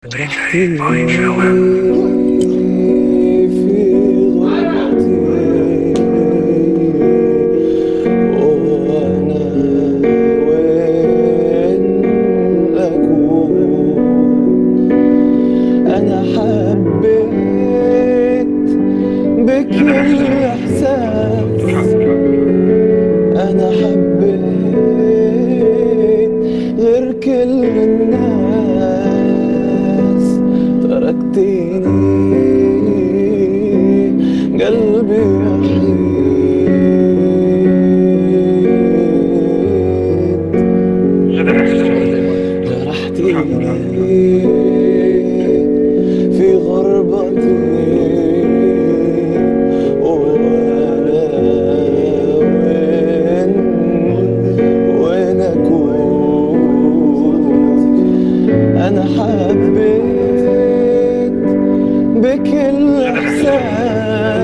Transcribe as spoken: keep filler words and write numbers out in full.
رحتي في غربتي وأنا وين أكون. أنا حبيت بكل إحساس، أنا حبيت غير كل الناس. تركتيني قلبي وحيد، جرحتيني في غربتي وأنا وين وين أكون. أنا حبيت بكل إحساس،